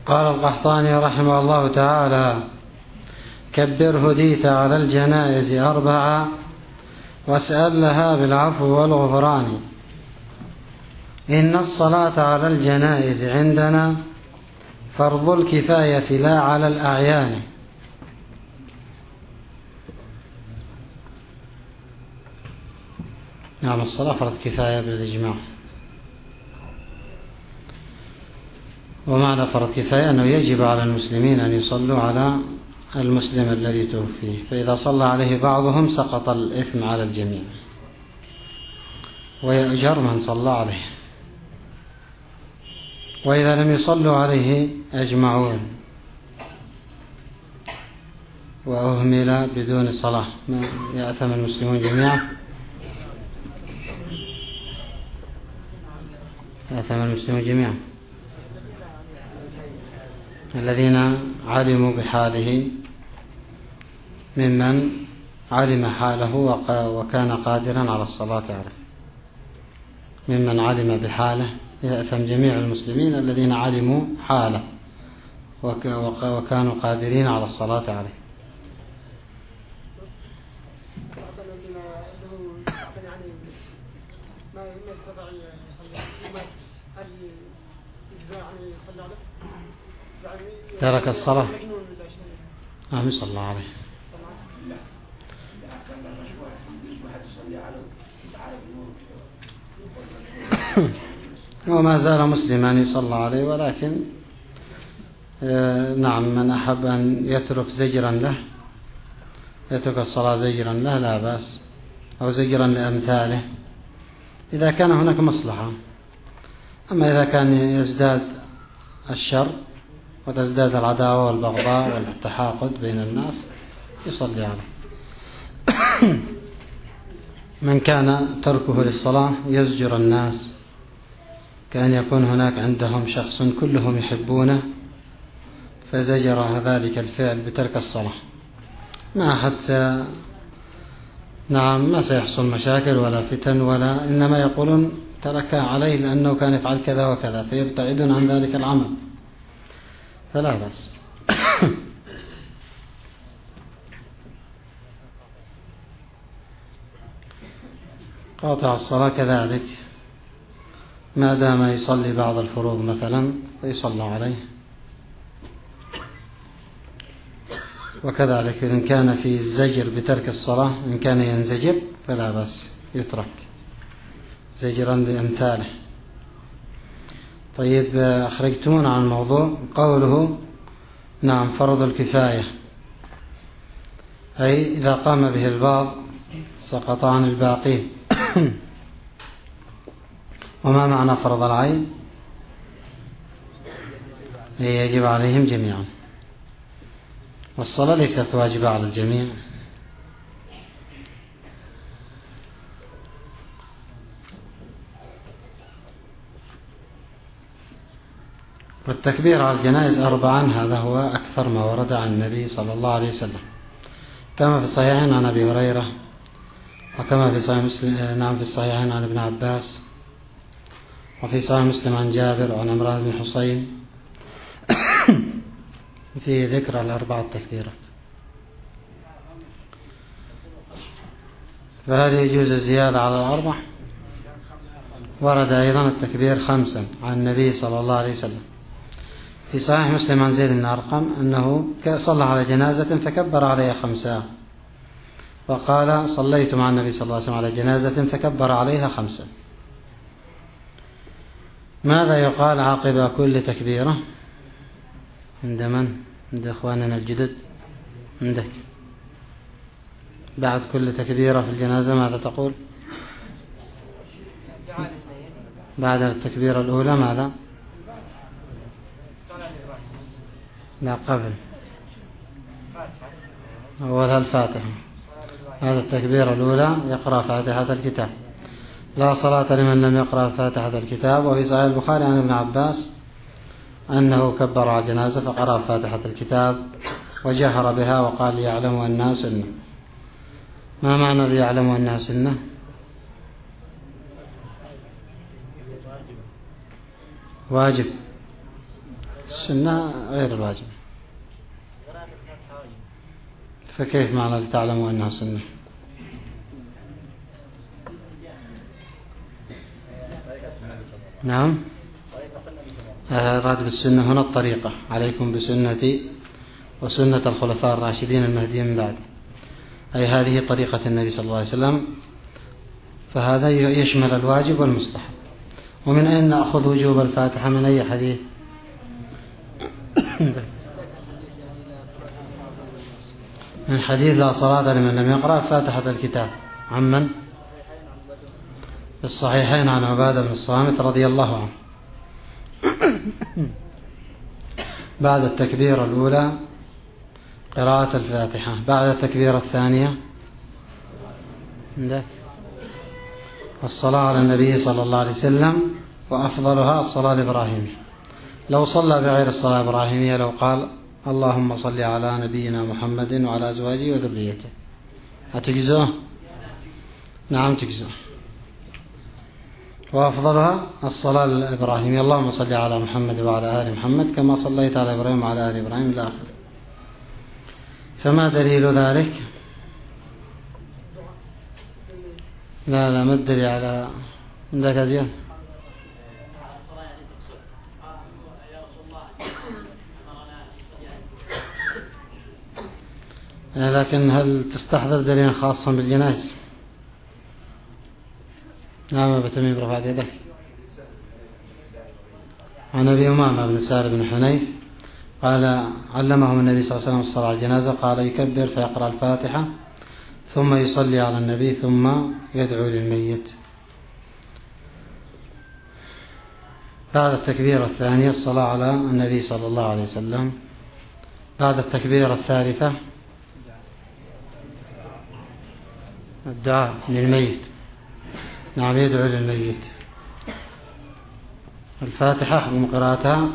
قال القحطاني رحمه الله تعالى: كبر هديت على الجنائز 4 واسأل لها بالعفو والغفران. إن الصلاة على الجنائز عندنا فرض الكفاية لا على الأعيان. نعم، الصلاة فرض كفاية بالإجماع. ومعنى فرض كفاية أنه يجب على المسلمين أن يصلوا على المسلم الذي توفيه، فإذا صلى عليه بعضهم سقط الإثم على الجميع ويؤجر من صلى عليه، وإذا لم يصلوا عليه أجمعون وأهمل بدون صلاة يأثم المسلمون جميعا. يأثم المسلمون جميعا الذين علموا بحاله ممن علم حاله وكان قادرا على الصلاة عليه. ممن علم بحاله يأثم جميع المسلمين الذين علموا حاله وكانوا قادرين على الصلاة عليه. ترك الصلاة ما صلى الله عليه. وما زال مسلما يصلى عليه، ولكن نعم، من أحب أن يترك زجرا له، يترك الصلاة زجرا له لا بأس، أو زجرا لأمثاله إذا كان هناك مصلحة. أما إذا كان يزداد الشر وتزداد العداوة والبغضاء والتحاقد بين الناس يصلي عليه. من كان تركه للصلاة يزجر الناس، كأن يكون هناك عندهم شخص كلهم يحبونه فزجر ذلك الفعل بترك الصلاة، ما أحد نعم ما سيحصل مشاكل ولا فتن ولا، إنما يقولون تركها عليه لأنه كان يفعل كذا وكذا فيبتعدون عن ذلك العمل، فلا بأس. قاطع الصلاة كذلك ما دام يصلي بعض الفروض مثلا فيصلى عليه، وكذلك إن كان في الزجر بترك الصلاة، إن كان ينزجر فلا بأس يترك زجرا لأمثاله. طيب، أخرجتمون عن الموضوع. قوله نعم فرض الكفاية، أي إذا قام به البعض سقط عن الباقين. وما معنى فرض العين؟ يجب عليهم جميعا، والصلاة ليست واجبة على الجميع. والتكبير على الجنائز 4 هذا هو أكثر ما ورد عن النبي صلى الله عليه وسلم، كما في الصحيحين عن أبي هريرة، وكما في صحيح مسلم نعم في الصحيحين عن ابن عباس، وفي صحيح مسلم عن جابر وعن عمران بن حصين في ذكر 4 التكبيرات. فهل يجوز الزيادة على 4؟ ورد أيضا التكبير 5 عن النبي صلى الله عليه وسلم في صحيح مسلم عن زيد بن أرقم أنه صلى على جنازة فكبر عليها 5، وقال صليت مع النبي صلى الله عليه وسلم على جنازة فكبر عليها 5. ماذا يقال عقب كل تكبيرة؟ عند من؟ عند إخواننا الجدد؟ عندك بعد كل تكبيرة في الجنازة ماذا تقول؟ بعد التكبيرة الأولى ماذا؟ لا، قبل أول الفاتحة. هذا التكبيرة الأولى يقرأ فاتحة الكتاب. لا صلاة لمن لم يقرأ فاتحة الكتاب. وفي صحيح البخاري عن ابن عباس أنه كبر على جنازة فقرأ فاتحة الكتاب وجهر بها وقال ليعلموا أنها سنة. ما معنى ليعلموا أنها سنة؟ واجب. سنة غير الواجب. فكيف معنى لتعلموا أنها سنة؟ نعم، راتب السنة هنا الطريقة، عليكم بسنتي وسنة الخلفاء الراشدين المهديين من بعد، أي هذه طريقة النبي صلى الله عليه وسلم، فهذا يشمل الواجب والمستحب. ومن أين نأخذ وجوب الفاتحة؟ من أي حديث؟ من حديث لا صلاة لمن لم يقرأ فاتحة الكتاب. عمن؟ في الصحيحين عن عبادة بن الصامت رضي الله عنه. بعد التكبير الأولى قراءة الفاتحة، بعد التكبير الثانية الصلاة على النبي صلى الله عليه وسلم، وأفضلها الصلاة الإبراهيمية. لو صلى بغير الصلاة الإبراهيمية لو قال اللهم صل على نبينا محمد وعلى أزواجه وذريته هتجزوه؟ نعم تجزوه. وأفضلها الصلاة الإبراهيمية، اللهم صل على محمد وعلى آل محمد كما صليت على إبراهيم وعلى آل إبراهيم إلى آخره. فما دليل ذلك؟ لا ما الدليل على عندك أزيان؟ لكن هل تستحضر دليل خاصا بالجنائز؟ نعم بتميم رفعت يدك. عن أبي أمامة بن سهل بن حنيف قال علمهم النبي صلى الله عليه وسلم الصلاة على الجنازة، قال يكبر فيقرأ الفاتحة ثم يصلي على النبي ثم يدعو للميت. بعد التكبير الثانية الصلاة على النبي صلى الله عليه وسلم. بعد التكبير الثالثة الدعاء للميت. نعم يدعو للميت. الفاتحة حكم قراءتها،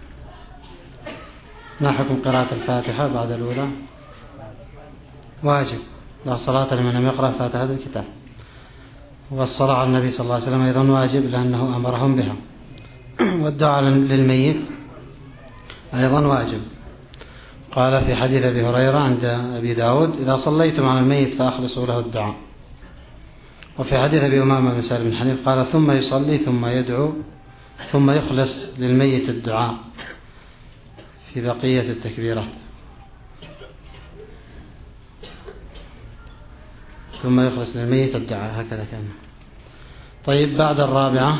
ما حكم قراءة الفاتحة بعد الأولى؟ واجب، لا صلاة لمن لم يقرأ فاتحة الكتاب. والصلاة على النبي صلى الله عليه وسلم أيضا واجب لأنه أمرهم بها. والدعاء للميت أيضا واجب. قال في حديث أبي هريرة عند أبي داود إذا صليتم على الميت فأخلصوا له الدعاء. وفي حديث أبي أمامة بن سهل بن حنيف قال ثم يصلي ثم يدعو ثم يخلص للميت الدعاء في بقية التكبيرات. ثم يخلص للميت الدعاء هكذا كان. طيب بعد الرابعة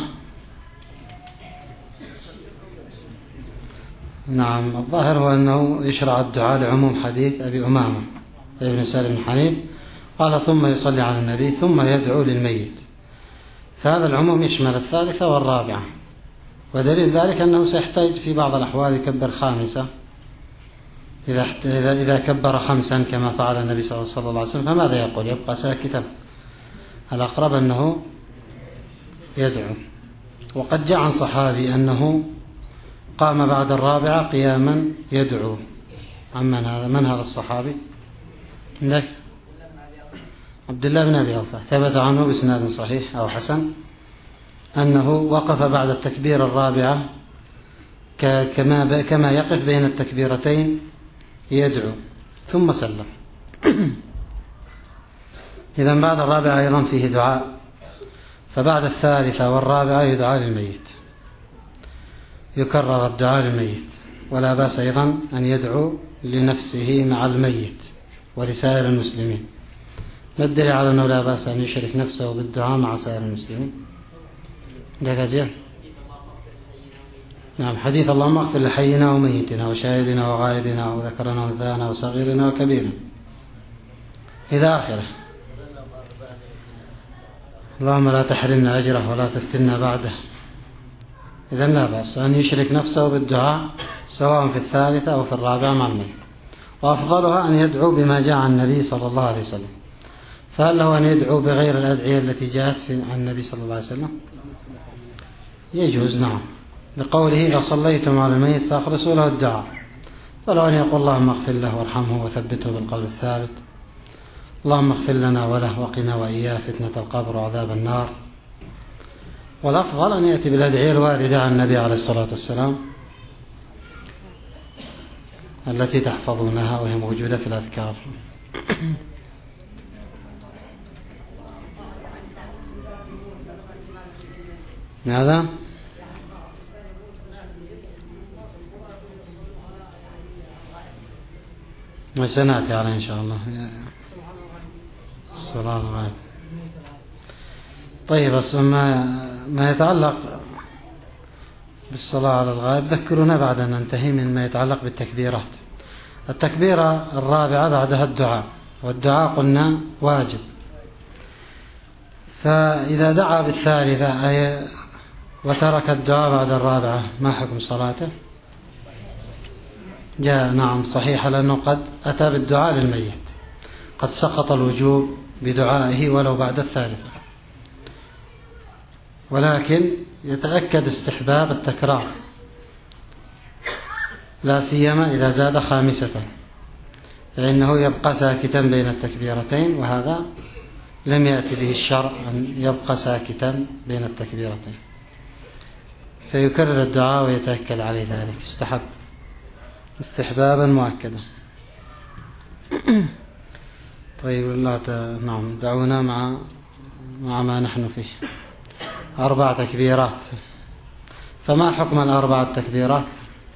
نعم الظاهر هو أنه يشرع الدعاء لعموم حديث أبي أمامة بن سهل بن حنيف قال ثم يصلي على النبي ثم يدعو للميت، فهذا العموم يشمل الثالثة والرابعة. ودليل ذلك أنه سيحتاج في بعض الأحوال يكبر خامسة إذا كبر خمسا كما فعل النبي صلى الله عليه وسلم، فماذا يقول؟ يبقى ساكتا؟ الأقرب أنه يدعو. وقد جاء عن صحابي أنه قام بعد الرابعة قياما يدعو. عمن هذا؟ من هذا الصحابي؟ عندك؟ عبد الله بن أبي أوفى، ثبت عنه بإسناد صحيح أو حسن أنه وقف بعد التكبير الرابعة كما يقف بين التكبيرتين يدعو ثم سلم. إذن بعد الرابعة أيضا فيه دعاء، فبعد الثالثة والرابعة يدعى للميت، يكرر الدعاء للميت. ولا بأس أيضا أن يدعو لنفسه مع الميت ولسائر المسلمين. ما الدليل على أنه لا بأس أن يشرك نفسه بالدعاء مع سائر المسلمين؟ ده نعم حديث اللهم اغفر لحينا وميتنا وشاهدنا وغائبنا وذكرنا وانثانا وصغيرنا وكبيرنا إلى آخره. اللهم لا تحرمنا أجره ولا تفتنا بعده. إذن لا بأس أن يشرك نفسه بالدعاء سواء في الثالثة أو في الرابعة مع الميت. وأفضلها أن يدعو بما جاء عن النبي صلى الله عليه وسلم. فهل له أن يدعو بغير الأدعية التي جاءت عن النبي صلى الله عليه وسلم؟ يجوز نعم، لقوله إذا صليتم على الميت فأخلصوا له الدعاء. فلو أن يقول اللهم اغفر له وارحمه وثبته بالقول الثابت، اللهم اغفر لنا وله وقنا وإياه فتنة القبر وعذاب النار. والأفضل أن يأتي بالأدعية الواردة عن النبي عليه الصلاة والسلام التي تحفظونها وهي موجودة في الأذكار. ماذا؟ ما سنأتي عليه إن شاء الله الصلاة الغائب. طيب بس ما يتعلق بالصلاة على الغائب ذكرونا بعد أن ننتهي من ما يتعلق بالتكبيرات. التكبيرة الرابعة بعدها الدعاء، والدعاء قلنا واجب. فإذا دعا بالثالثة أي وترك الدعاء بعد الرابعة ما حكم صلاته؟ جاء نعم صحيح، لأنه قد أتى بالدعاء للميت، قد سقط الوجوب بدعائه ولو بعد الثالثة، ولكن يتأكد استحباب التكرار لا سيما إذا زاد خامسة، فإنه يبقى ساكتا بين التكبيرتين، وهذا لم يأتي به الشرع أن يبقى ساكتا بين التكبيرتين، فيكرر الدعاء ويتأكد عليه ذلك، استحب استحبابا مؤكدا. طيب نعم دعونا مع ما نحن فيه. 4 تكبيرات، فما حكم 4 تكبيرات؟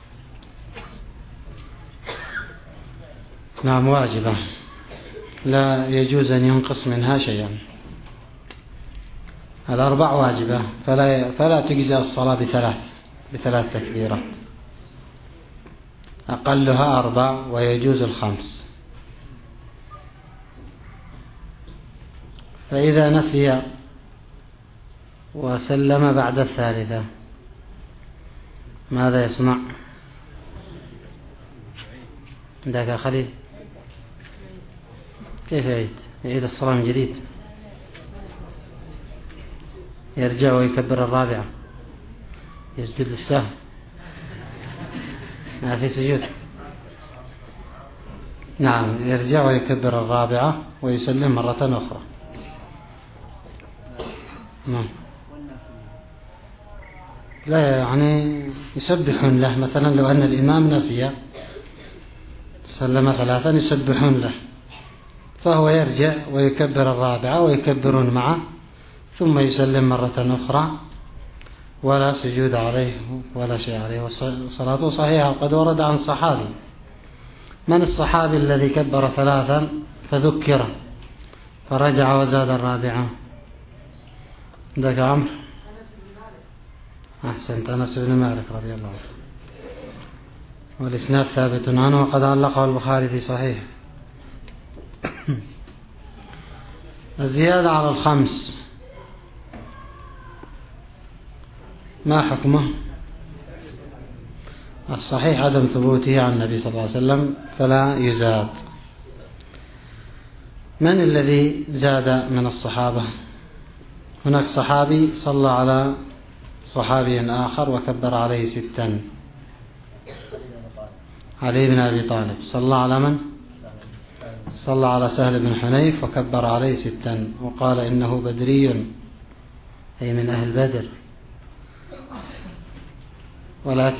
نعم واجبة، لا يجوز أن ينقص منها شيئا. 4 واجبة، فلا تجزئ الصلاة بثلاث تكبيرات، أقلها 4 ويجوز 5. فإذا نسي وسلم بعد الثالثة ماذا يصنع؟ عندك يا خليل كيف يعيد الصلاة من جديد؟ يرجع ويكبر الرابعة، يسجد للسهو، ما في سجود. نعم يرجع ويكبر الرابعة ويسلم مرة أخرى. نعم لا يعني يسبحون له، مثلا لو أن الإمام نسي سلم 3 يسبحون له، فهو يرجع ويكبر الرابعة ويكبرون معه، ثم يسلم مرة أخرى ولا سجود عليه ولا شيء عليه، وصلاته صحيحة. وقد ورد عن صحابي، من الصحابي الذي كبر 3 فذكر فرجع وزاد الرابعة؟ عندك عمرو؟ أحسنت، أنس بن مالك رضي الله عنه، والإسناد ثابت عنه وقد علقه البخاري في صحيح. الزيادة على 5 ما حكمه؟ الصحيح عدم ثبوته عن النبي صلى الله عليه وسلم فلا يزاد. من الذي زاد من الصحابة؟ هناك صحابي صلى على صحابي آخر وكبر عليه 6، علي بن أبي طالب. صلى على من؟ صلى على سهل بن حنيف وكبر عليه 6، وقال إنه بدري أي من أهل بدر، ولكن